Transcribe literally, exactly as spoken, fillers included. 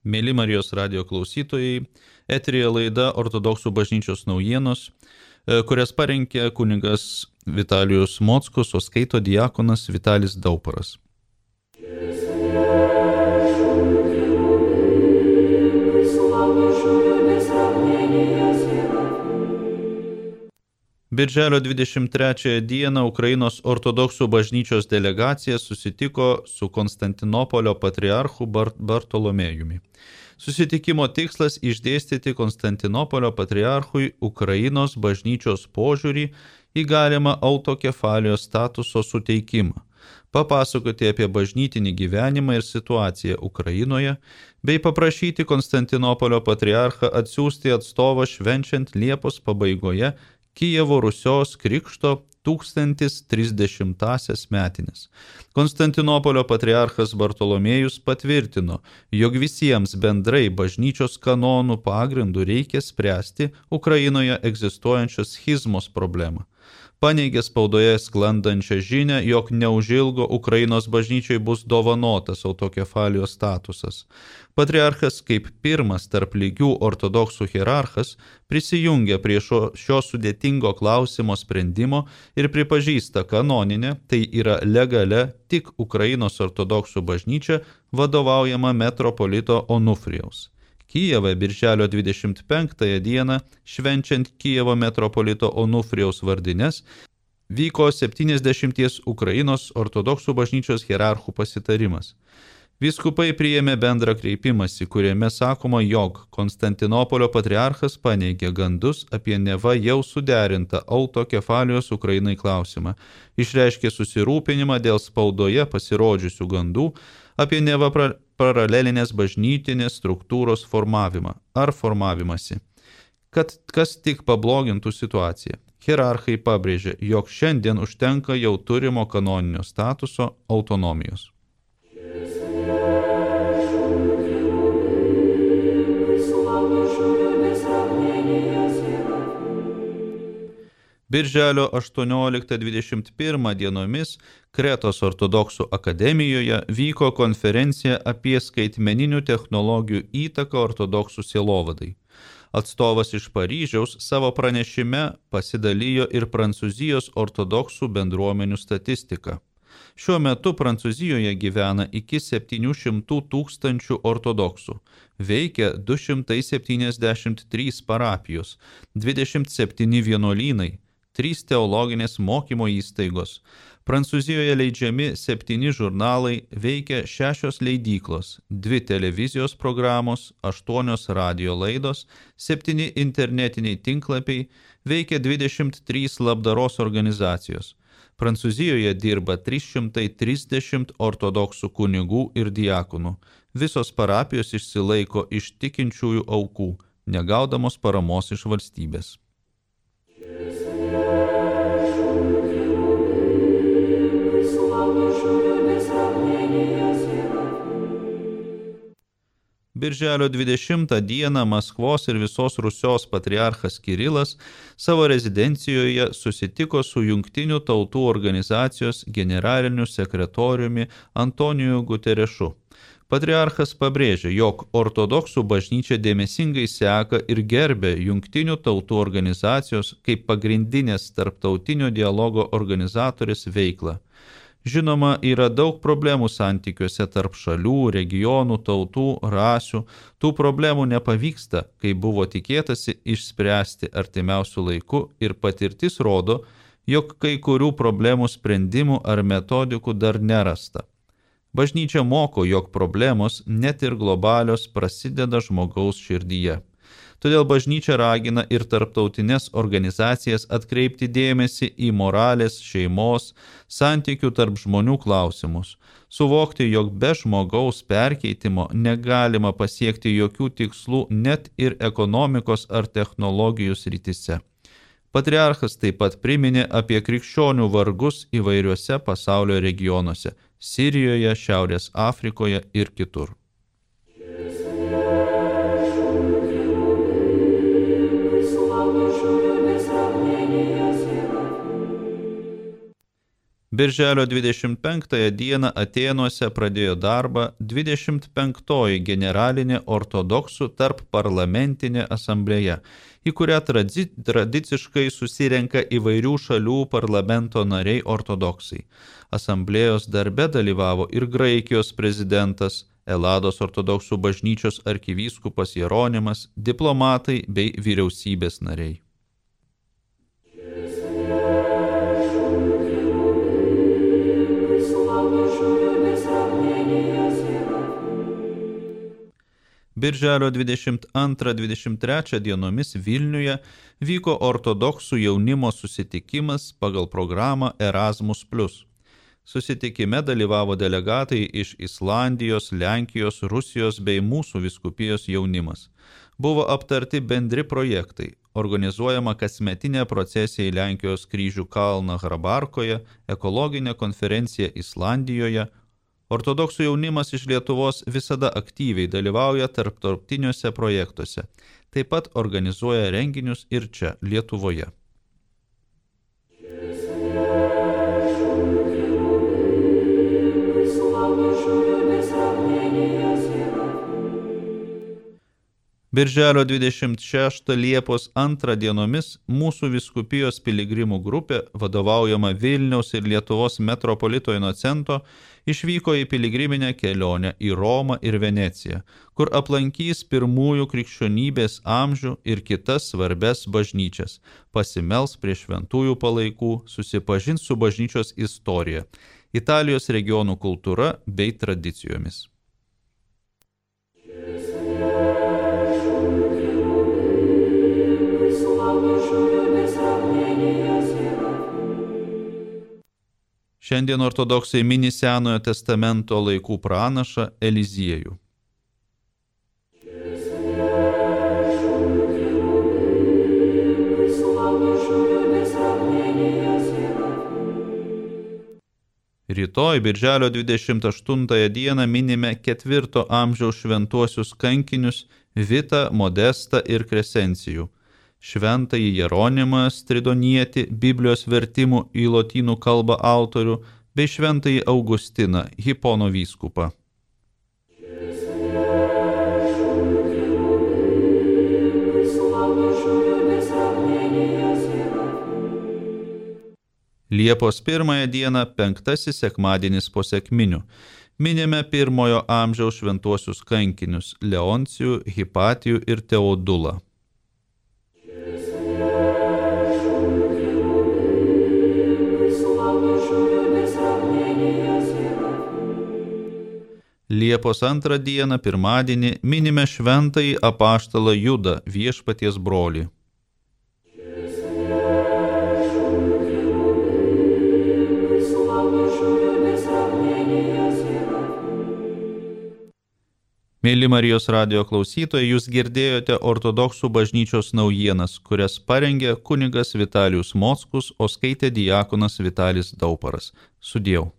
Mėly Marijos radijo klausytojai, eteryje laida Ortodoksų bažnyčios naujienos, kurias parengė kunigas Vitalijus Mockus, o skaito diakonas Vitalis Dauparas. Birželio dvidešimt trečiąją dieną Ukrainos ortodoksų bažnyčios delegacija susitiko su Konstantinopolio patriarchu Bartolomėjumi. Susitikimo tikslas išdėstyti Konstantinopolio patriarchui Ukrainos bažnyčios požiūrį į galimą autokefalijos statuso suteikimą, papasakoti apie bažnytinį gyvenimą ir situaciją Ukrainoje, bei paprašyti Konstantinopolio patriarchą atsiųsti atstovą švenčiant Liepos pabaigoje Kijevo Rusios krikšto tūkstantis trisdešimtąsias metines. Konstantinopolio patriarchas Bartolomėjus patvirtino, jog visiems bendrai bažnyčios kanonų pagrindų reikia spręsti Ukrainoje egzistuojančios schizmos problemą. Paneigė spaudoje sklandančią žinią, jog neužilgo Ukrainos bažnyčiai bus dovanotas autokefalijos statusas. Patriarchas kaip pirmas tarp lygių ortodoksų hierarchas prisijungia prie šio, šio sudėtingo klausimo sprendimo ir pripažįsta kanoninę, tai yra legalia tik Ukrainos ortodoksų bažnyčia vadovaujama metropolito Onufrijaus. Kijeve birželio dvidešimt penktąją dieną, švenčiant Kijevo metropolito Onufrijaus vardines, vyko septyniasdešimties Ukrainos ortodoksų bažnyčios hierarchų pasitarimas. Vyskupai priėmė bendrą kreipimąsi, kuriame sakoma, jog Konstantinopolio patriarchas paneigė gandus apie neva jau suderintą autokefalijos Ukrainai klausimą, išreiškė susirūpinimą dėl spaudoje pasirodžiusių gandų apie neva pra paralelinės bažnytinės struktūros formavimą ar formavimąsi, kad kas tik pablogintų situaciją. Hierarchai pabrėžė, jog šiandien užtenka jau turimo kanoninio statuso autonomijos. Birželio aštuonioliktą dvidešimt pirmą dienomis Kretos ortodoksų akademijoje vyko konferencija apie skaitmeninių technologijų įtaką ortodoksų sielovadai. Atstovas iš Paryžiaus savo pranešime pasidalijo ir Prancūzijos ortodoksų bendruomenių statistiką. Šiuo metu Prancūzijoje gyvena iki septynių šimtų tūkstančių ortodoksų, veikia du šimtai septyniasdešimt trys parapijos, dvidešimt septyni vienuolynai, trys teologinės mokymo įstaigos. Prancūzijoje leidžiami septyni žurnalai, veikia šešios leidyklos, dvi televizijos programos, aštuonios radio laidos, septyni internetiniai tinklapiai, veikia dvidešimt trys labdaros organizacijos. Prancūzijoje dirba trys šimtai trisdešimt ortodoksų kunigų ir diakonų. Visos parapijos išsilaiko iš tikinčiųjų aukų, negaudamos paramos iš valstybės. Birželio dvidešimtą dieną Maskvos ir visos Rusios patriarchas Kirilas savo rezidencijoje susitiko su Jungtinių tautų organizacijos generaliniu sekretoriumi Antoniju Guterešu. Patriarchas pabrėžė, jog ortodoksų bažnyčia dėmesingai seka ir gerbė Jungtinių tautų organizacijos kaip pagrindinės tarptautinio dialogo organizatorės veiklą. Žinoma, yra daug problemų santykiuose tarp šalių, regionų, tautų, rasių. Tų problemų nepavyksta, kaip buvo tikėtasi, išspręsti artimiausių laikų ir patirtis rodo, jog kai kurių problemų sprendimų ar metodikų dar nerasta. Bažnyčia moko, jog problemos, net ir globalios, prasideda žmogaus širdyje. Todėl bažnyčia ragina ir tarptautinės organizacijas atkreipti dėmesį į moralės, šeimos, santykių tarp žmonių klausimus, suvokti, jog be žmogaus perkeitimo negalima pasiekti jokių tikslų net ir ekonomikos ar technologijų srityse. Patriarchas taip pat priminė apie krikščionių vargus įvairiuose pasaulio regionuose – Sirijoje, Šiaurės Afrikoje ir kitur. Birželio dvidešimt penktąją dieną Atėnuose pradėjo darbą dvidešimt penktoji generalinė ortodoksų tarp parlamentinė asamblėja, į kurią tradici tradiciškai susirenka įvairių šalių parlamento nariai ortodoksai. Asamblėjos darbe dalyvavo ir Graikijos prezidentas, Elados ortodoksų bažnyčios arkivyskupas Jeronimas, diplomatai bei vyriausybės nariai. Birželio dvidešimt antrą dvidešimt trečią dienomis Vilniuje vyko ortodoksų jaunimo susitikimas pagal programą Erasmus plus. Susitikime dalyvavo delegatai iš Islandijos, Lenkijos, Rusijos bei mūsų vyskupijos jaunimas. Buvo aptarti bendri projektai, organizuojama kasmetinė procesija į Lenkijos kryžių kalną Hrabarkoje, ekologinė konferencija Islandijoje. Ortodoksų jaunimas iš Lietuvos visada aktyviai dalyvauja tarptautiniuose projektuose. Taip pat organizuoja renginius ir čia, Lietuvoje. Birželio dvidešimt šeštą Liepos antrą dienomis mūsų vyskupijos piligrimų grupė, vadovaujama Vilniaus ir Lietuvos metropolito Inocento, išvyko į piligriminę kelionę į Romą ir Veneciją, kur aplankys pirmųjų krikščionybės amžių ir kitas svarbes bažnyčias, pasimels prie šventųjų palaikų, susipažins su bažnyčios istorija, Italijos regionų kultūra bei tradicijomis. Šiandien ortodoksai mini Senojo testamento laikų pranašą Eliziejų. Rytoj, birželio dvidešimt aštuntąją dieną, minime ketvirto amžiaus šventuosius kankinius Vitą, Modestą ir Kresencijų, šventąjį Jeronimą Stridonietį, Biblijos vertimų į lotynų kalbą autorių, bei šventąjį Augustiną, Hipono vyskupą. Liepos pirmąją dieną, penktasis sekmadienis po sekminių, minime pirmojo amžiaus šventuosius kankinius Leoncijų, Hipatijų ir Teodulą. Liepos antrą dieną, pirmadienį, minime šventąjį apaštalą Judą, Viešpaties brolį. Mėly Marijos radijo klausytojai, jūs girdėjote ortodoksų bažnyčios naujienas, kurias parengė kunigas Vitalijus Mockus, o skaitė diakonas Vitalis Dauparas. Sudieu.